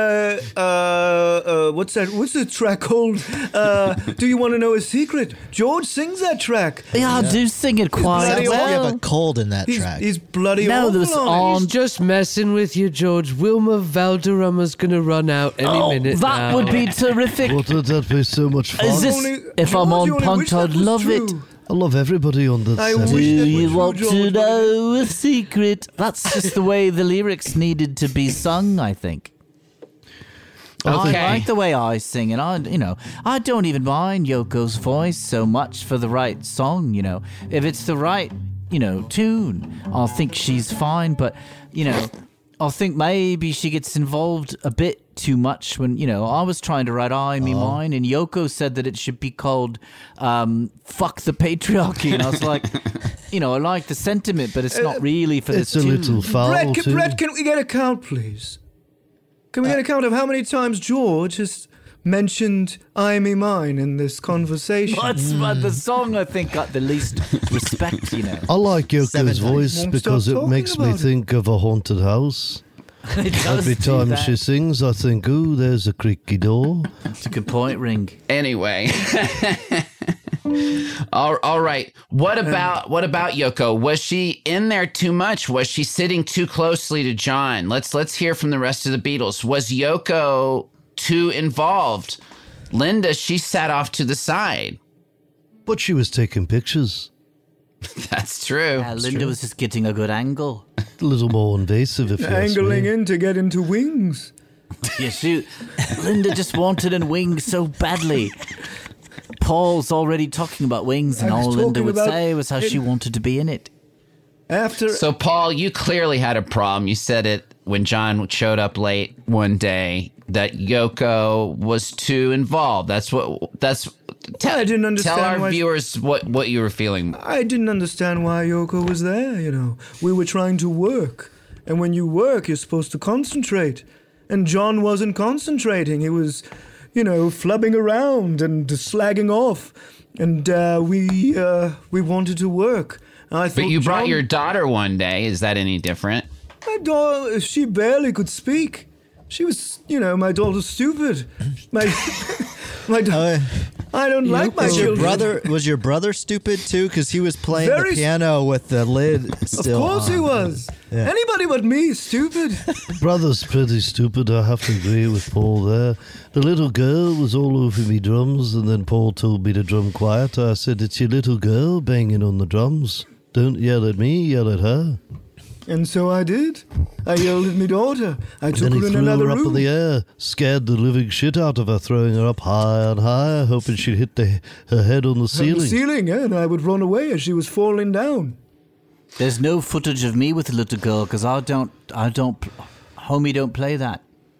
what's that? What's the track called? Do you want to know a secret? George sings that track. Yeah, I do sing it quite bloody Sounds like you have well. a cold in that He's, track. he's bloody No, awful there was on it. He's just messing with you, George. Wilma Valderrama's going to run out any minute that now. would be terrific. Would that be so much fun? Is this... Only- If I'm George, on you only Punk'd, wish that I'd was love it. true. I love everybody on this. I set. wish Do that you was want true, to George. know a secret? That's just the way the lyrics needed to be sung, I think. Okay. I like the way I sing, and I don't even mind Yoko's voice so much for the right song. If it's the right, tune, I'll think she's fine. But I think maybe she gets involved a bit too much when I was trying to write "I Me Mine," and Yoko said that it should be called "Fuck the Patriarchy," and I was like, I like the sentiment, but it's not really for It's this a tune. little foul too. Brett, can we get a count, please? Can we get a count of how many times George has mentioned "I Me Mine" in this conversation? What's the song I think got the least respect, I like 7 Yoko's times. voice Won't because stop it talking makes me about it. think of a haunted house. It does Every do time that. she sings, I think, ooh, there's a creaky door. It's a good point, Ring. Anyway. All right. What about Yoko? Was she in there too much? Was she sitting too closely to John? Let's hear from the rest of the Beatles. Was Yoko too involved? Linda, she sat off to the side. But she was taking pictures. That's true. Linda was just getting a good angle. A little more invasive, if you ask Angling me. in to get into wings. Yeah, Linda just wanted a wing so badly. Paul's already talking about wings, and I was all Linda talking would about say was how she wanted to be in it. After So, Paul, you clearly had a problem. You said it when John showed up late one day that Yoko was too involved. I didn't understand Tell our why- viewers what you were feeling. I didn't understand why Yoko was there, We were trying to work. And when you work, you're supposed to concentrate. And John wasn't concentrating. He was, flubbing around and slagging off. And we wanted to work. And I But thought you brought John- your daughter one day. Is that any different? My daughter, she barely could speak. She was, my daughter's stupid. My daughter. I don't like my Was your children. was your brother stupid too? Because he was playing Very the piano with the lid Of still course he on. was. Yeah. Anybody but me is stupid. Brother's pretty stupid, I have to agree with Paul there. The little girl was all over me drums, and then Paul told me to drum quiet. I said, it's your little girl banging on the drums. Don't yell at me, yell at her. And so I did. I yelled at my daughter. I took Then he her in threw another her up in room. the air, scared the living shit out of her, throwing her up higher and higher, hoping she'd hit her head on the On ceiling. the ceiling, yeah, and I would run away as she was falling down. There's no footage of me with the little girl because homie don't play that.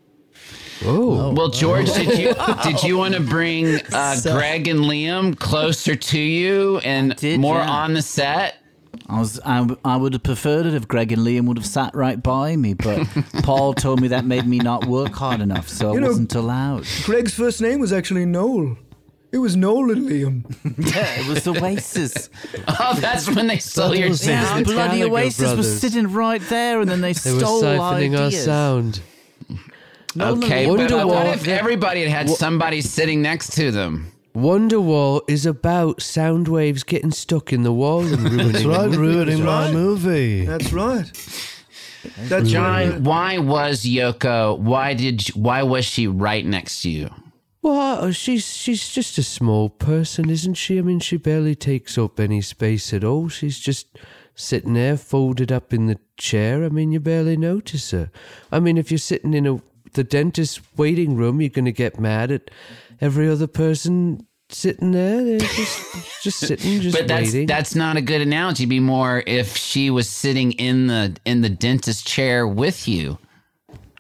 Well, George, did you want to bring Greg and Liam closer to you and did, more yeah. on the set? I would have preferred it if Greg and Liam would have sat right by me, but Paul told me that made me not work hard enough, so I wasn't allowed. Greg's first name was actually Noel. It was Noel and Liam. Yeah, it was Oasis. Oh, that's when they stole your was- sound. Bloody Gallagher Oasis was brothers. sitting right there, and then they They were stole siphoning our ideas. sound. Okay, but Wonderwall- what if everybody had somebody sitting next to them? Wonderwall is about sound waves getting stuck in the wall and ruining That's right, it. ruining my right. movie. That's right. That's John, why was Yoko? Why was she right next to you? Well, she's just a small person, isn't she? I mean, she barely takes up any space at all. She's just sitting there, folded up in the chair. I mean, you barely notice her. I mean, if you're sitting in the dentist waiting room, you're going to get mad at every other person sitting there. They're just sitting, just But waiting. that's not a good analogy. It'd be more if she was sitting in the dentist chair with you.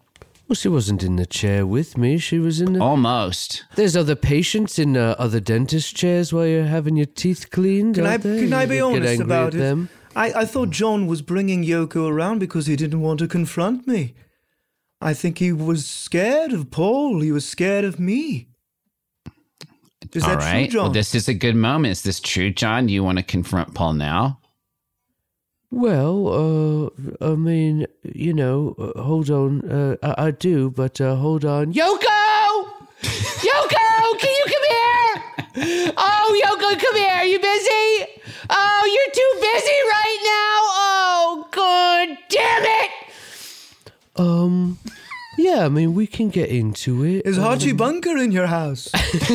Well, she wasn't in the chair with me. She was in the... Almost. There's other patients in other dentist chairs while you're having your teeth cleaned. Can I aren't there? can I You be get honest angry about at it? them. I thought John was bringing Yoko around because he didn't want to confront me. I think he was scared of Paul. He was scared of me. Is All that right. true, John? Well, this is a good moment. Is this true, John? Do you want to confront Paul now? Well, I mean, hold on. I do, but hold on. Yoko! Yoko, can you come here? Oh, Yoko, come here. Are you busy? Oh, you're too busy right now. Oh, God damn it. Yeah, I mean, we can get into it. Is Hachi Bunker in your house?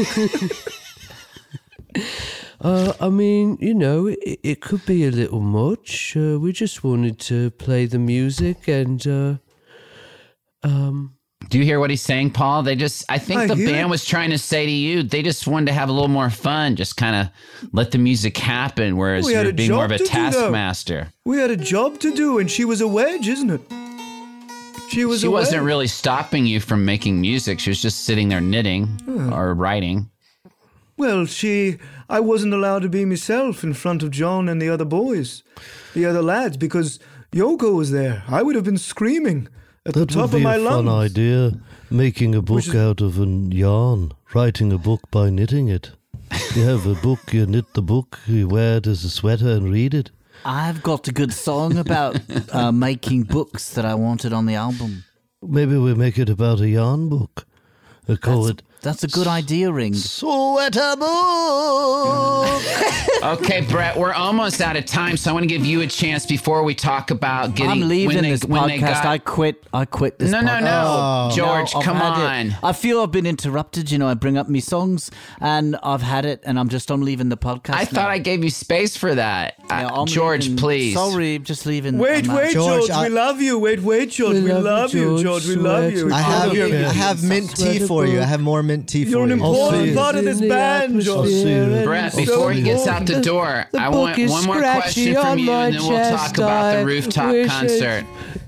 I mean, it could be a little much. We just wanted to play the music and, Do you hear what he's saying, Paul? I think I the hear band it. was trying to say to you, they just wanted to have a little more fun, just kind of let the music happen, whereas We had you're a being more of job a to do, though. taskmaster. We had a job to do, and she was a wedge, isn't it? She was She a wasn't wedge. really stopping you from making music. She was just sitting there knitting or writing. Well, I wasn't allowed to be myself in front of John and the other boys, the other lads, because Yoko was there. I would have been screaming at the That top would of be my a fun lungs. idea. Making a book is- out of a yarn. Writing a book by knitting it. You have a book, you knit the book, you wear it as a sweater and read it. I've got a good song about making books that I wanted on the album. Maybe we make it about a yarn book. I call it That's a good idea, Ring. Sweater Book. Okay, Brett, we're almost out of time, so I want to give you a chance before we talk about getting. I'm leaving when they, this when they podcast. got- I quit this No, podcast. no, George, I've come had it. on. I feel I've been interrupted. I bring up me songs, and I've had it, and I'm leaving the podcast. I thought I gave you space for that. Yeah, I'm George, leaving. please. Sorry, just leaving. Wait, I'm out. George, George, we love you. Wait, George, we love you, George, we love you. I have Okay. I have mint tea for you. I have more mint tea You're for an you. I'll see important you. part of this band, George. I'll see you. Brett, So before he gets out the important. door, The I book want is one more scratchy question from on you, my and then we'll talk chest. about the I rooftop wish it- concert.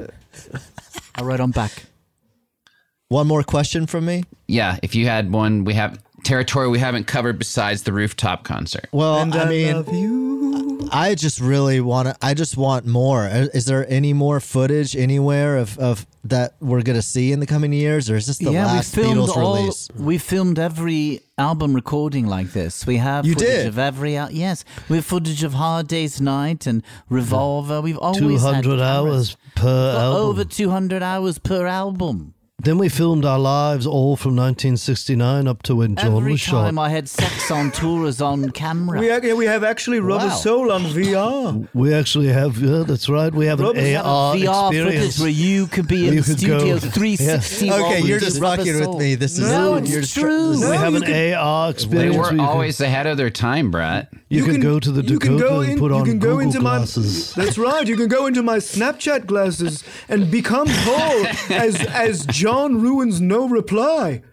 All right, I'm back. One more question from me. Yeah, if you had one, we have territory we haven't covered besides the rooftop concert. Well, And I I mean, love you. I just really want to. I just want more. Is there any more footage anywhere of that we're gonna see in the coming years, or is this the last Beatles release? We filmed every album recording like this. We have You footage did? of every yes. We have footage of Hard Day's Night and Revolver. We've always 200 had hours per album. Over 200 hours per album. Then we filmed our lives all from 1969 up to when John Every was shot. time I had sex on tour is on camera. We have actually Rubber Wow. Soul on VR. We actually have, yeah, that's right. We have an Robert, AR VR experience. footage where you could be in You the could studio go- 360. Yeah. while Okay, we you're did just Rubber fucking with Soul. me. This is No, it's you're just true. we have you an can- AR They experience. were where you can- always ahead of their time, Brett. You can go to the you can Dakota go and in- put you on can go Google into glasses. That's right. You can go into my Snapchat glasses and become Paul as John ruins No Reply.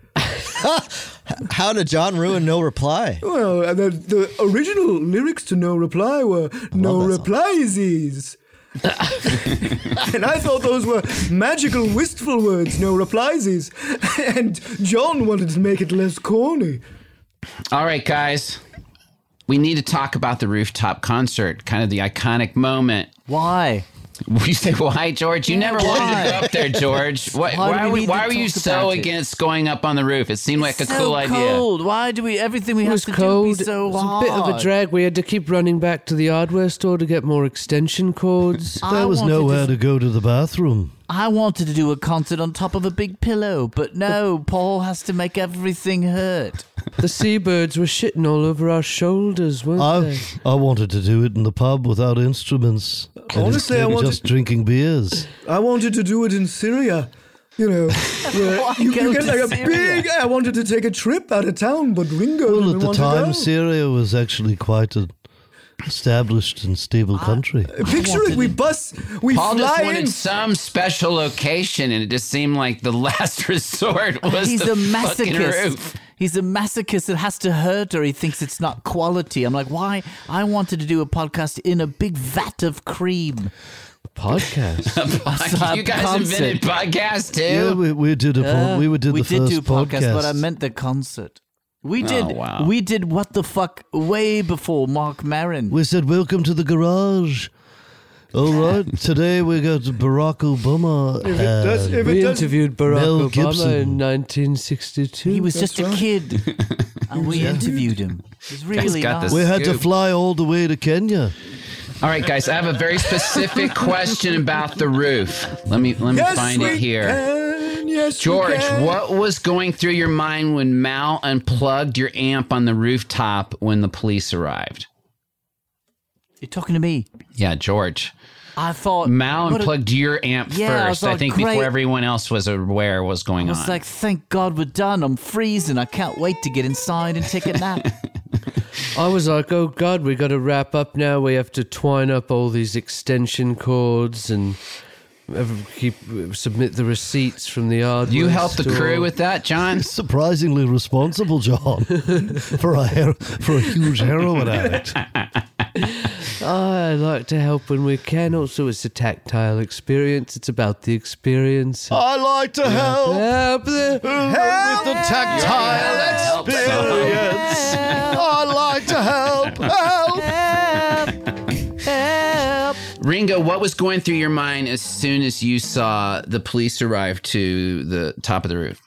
How did John ruin No Reply? Well, the original lyrics to No Reply were No that song. Repliesies. And I thought those were magical, wistful words, No Repliesies. And John wanted to make it less corny. All right, guys. We need to talk about the rooftop concert, kind of the iconic moment. Why? You say why, George? You never wanted to go up there, George. Why do we need Why to were you talk so about it? against going up on the roof? It seemed like a so cool idea. cold. Why do we everything we It have was to cold. do be so it was hard? a bit of a drag. We had to keep running back to the hardware store to get more extension cords. I There was wanted nowhere to to go to the bathroom. I wanted to do a concert on top of a big pillow, but no, Paul has to make everything hurt. The seabirds were shitting all over our shoulders, weren't they? I wanted to do it in the pub without instruments. And Honestly, I instead wanted- just drinking beers. I wanted to do it in Syria. You know, where Why you go get to like a Syria? big. I wanted to take a trip out of town, but Ringo Well, didn't at the want to time, go. Syria was actually quite an established and stable country. Picture it. We Paul fly just in. wanted some special location, and it just seemed like the last resort was He's the a fucking masochist. roof. He's a masochist that has to hurt or he thinks it's not quality. I'm like, why? I wanted to do a podcast in a big vat of cream. podcast. You guys concert. invented podcasts too? Yeah, we did a we did we the did first do podcast, podcast. but I meant the concert. We did. wow. We did What the Fuck way before Mark Maron. We said, welcome to the garage. All right, today we got Barack Obama. We interviewed Mel Barack Obama Gibson. in 1962. He was just a right. kid, and we interviewed him. It was really got nice. this. We had to Scoop. fly all the way to Kenya. All right, guys, I have a very specific question about the roof. Let me find it here. Yes, George, what was going through your mind when Mal unplugged your amp on the rooftop when the police arrived? You're talking to me. Yeah, George. I thought Mal what a- unplugged your amp Yeah, I first, was I like, think, great. before everyone else was aware what was going I on. was like, thank God we're done. I'm freezing. I can't wait to get inside and take a nap. I was like, oh God, we got to wrap up now. We have to twine up all these extension cords and submit the receipts from the hardware you helped the store. crew with that, John? Surprisingly responsible, John, for a huge heroin addict. I like to help when we can. Also, it's a tactile experience. It's about the experience. I like to help Help the- with the tactile help experience. I like to help. Ringo, what was going through your mind as soon as you saw the police arrive to the top of the roof?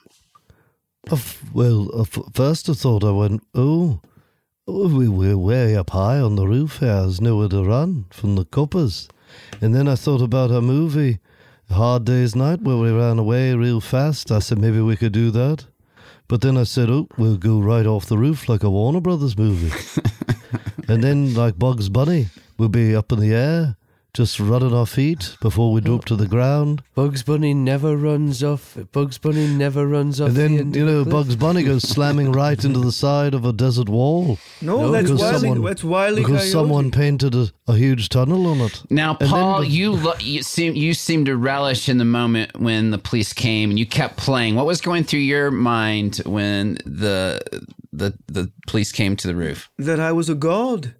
First I thought I went, we're way up high on the roof here. There's nowhere to run from the coppers. And then I thought about our movie, Hard Day's Night, where we ran away real fast. I said, maybe we could do that. But then I said, we'll go right off the roof like a Warner Brothers movie. And then, like Bugs Bunny, we'll be up in the air, just running our feet before we drop to the ground. Bugs Bunny never runs off. Bugs Bunny never runs off. And the then, end you of know, the cliff. Bugs Bunny goes slamming right into the side of a desert wall. No, that's because Wile E. someone- That's Wile E. Because Coyote. someone painted a huge tunnel on it. Now, And Paul, then you seem to relish in the moment when the police came and you kept playing. What was going through your mind when the police came to the roof? That I was a god.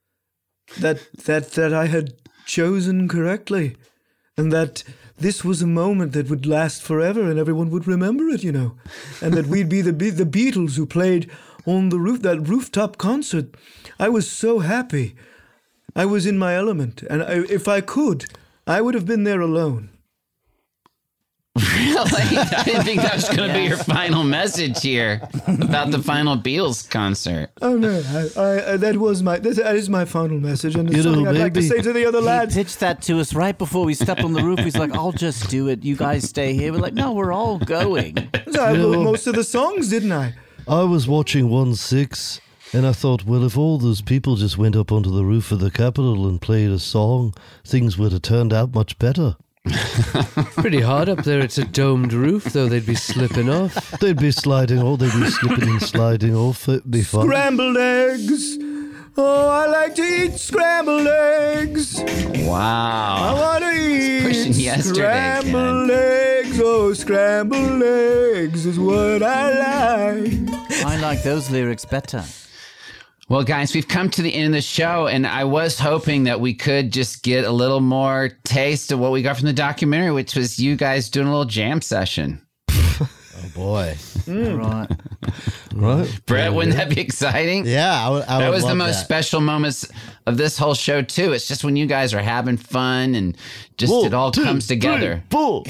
That I had chosen correctly, and that this was a moment that would last forever, and everyone would remember it, you know, and that we'd be the Beatles who played on the roof, that rooftop concert. I was so happy. I was in my element, and if I could, I would have been there alone. Really? I didn't think that was going to be your final message here about the final Beatles concert. Oh no, that is my final message, and it's You know, something I'd like to maybe- say to the other He lads. pitched that to us right before we stepped on the roof. He's like, I'll just do it. You guys stay here. We're like, no, we're all going. I You wrote know- most of the songs, didn't I? I was watching 1/6, and I thought, well, if all those people just went up onto the roof of the Capitol and played a song, things would have turned out much better. Pretty hard up there. It's a domed roof, though. They'd be slipping off. They'd be sliding off, they'd be slipping and sliding off. It'd be fun. Scrambled eggs. Oh, I like to eat scrambled eggs. I Wow. want to eat pushing yesterday, scrambled eggs. Oh, scrambled eggs is what I like. I like those lyrics better. Well, guys, we've come to the end of the show, and I was hoping that we could just get a little more taste of what we got from the documentary, which was you guys doing a little jam session. Oh boy. Right. Right? Brett, wouldn't that be exciting? Yeah, I would That was the love most that. special moments of this whole show, too. It's just when you guys are having fun and just it all 1, 2, comes together. 3, 4.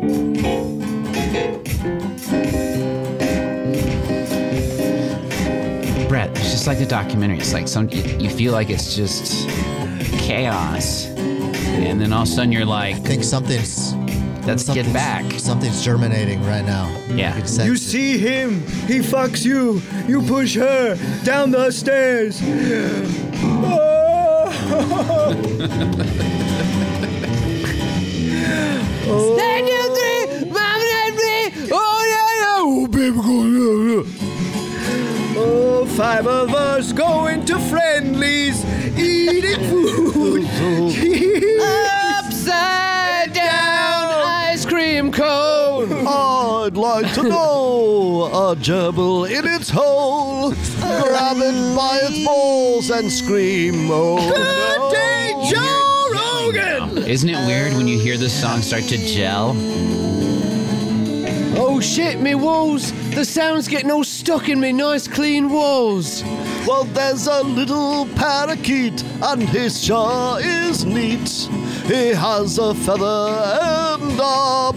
Brett, it's just like the documentary. It's like you feel like it's just chaos. And then all of a sudden you're like, I think something's let's get back. Something's germinating right now. Yeah. I can sense You it. see him, he fucks you. You push her down the stairs. Oh. One, 2, 3, Mom and me. Oh yeah, Oh, baby, go. Oh, 5 of us going to Friendlies, eating food. upside down ice cream cone. I'd like to know a gerbil in its hole. Grab it by its balls and scream, oh no. Joe Rogan. Isn't it weird when you hear the song start to gel? Oh shit, me walls! The sound's getting all stuck in me nice clean walls. Well, there's a little parakeet, and his jaw is neat. He has a feather and a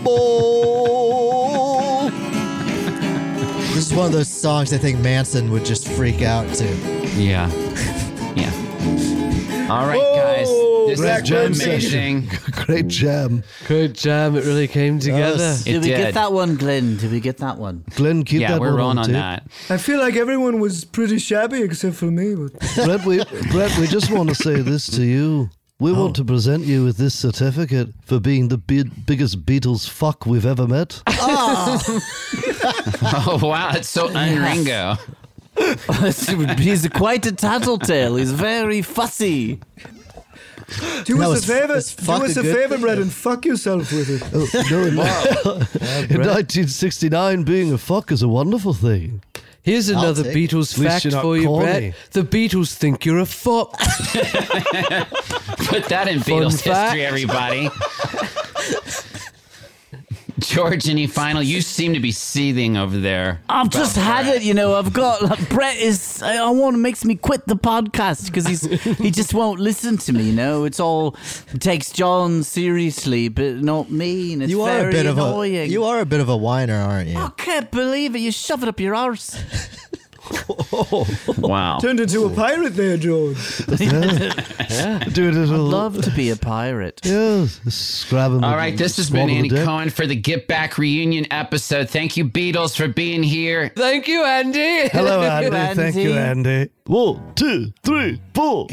bow. This is one of those songs I think Manson would just freak out to. Yeah. Yeah. All right, guys. This has been amazing. Great jam. Good jam, it really came together. It Did we did. get that one, Glenn? Did we get that one? Glenn, keep Yeah, that we're one rolling on tape. that. I feel like everyone was pretty shabby except for me. But Brett, we just want to say this to you. We want to present you with this certificate for being the biggest Beatles fuck we've ever met. Oh, wow. It's so un-Ringo. He's quite a tattletale. He's very fussy. do No, us a favor. it's Do fuck us a a good favor, thing. Brett, and fuck yourself with it. No, in 1969, being a fuck is a wonderful thing. Here's another take Beatles At least fact you're not for you, corny. Brett. The Beatles think you're a fuck. Put that in Beatles fact. history, everybody. George, any final? You seem to be seething over there. I've just had it, you know. I've got Brett is. I want makes me quit the podcast because he just won't listen to me. You know, it's all he takes John seriously, but not me. And it's You are very a bit annoying. of a you are a bit of a whiner, aren't you? I can't believe it. You shove it up your arse. Wow. Turned into a pirate there, George. Do a little. Love to be a pirate. Yeah, scrabbing. All right, this has been Andy Cohen for the Get Back reunion episode. Thank you, Beatles, for being here. Thank you, Andy. Hello, Andy. Andy. Thank you, Andy. 1, 2, 3, 4.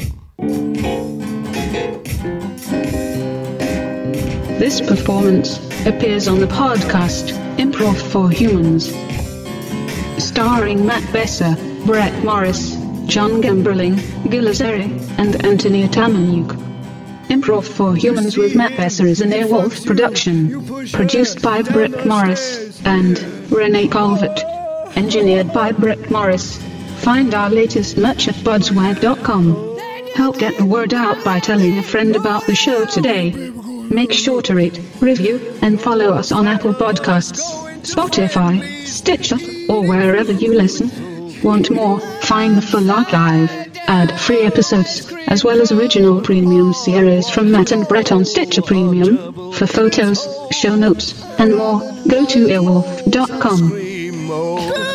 This performance appears on the podcast Improv for Humans, starring Matt Besser, Brett Morris, John Gamberling, Gil Azeri, and Anthony Tamanuk. Improv for Humans with Matt Besser is an Airwolf production, produced by Brett Morris and Renee Colvert, engineered by Brett Morris. Find our latest merch at budswag.com. Help get the word out by telling a friend about the show today. Make sure to rate, review, and follow us on Apple Podcasts, Spotify, Stitcher, or wherever you listen. Want more? Find the full archive, ad-free episodes, as well as original premium series from Matt and Brett on Stitcher Premium. For photos, show notes, and more, go to earwolf.com.